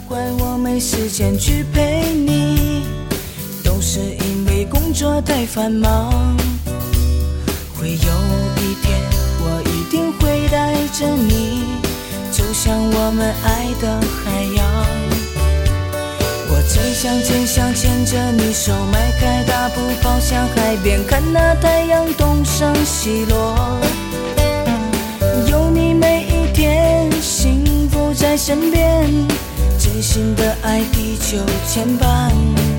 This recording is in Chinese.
怪我没时间去陪你，都是因为工作太繁忙。会有一天我一定会带着你走向我们爱的海洋。我真想牵着你手，迈开大步跑向海边，看那太阳东升西落。有你每一天，幸福在身边，真心的爱地球牵绊。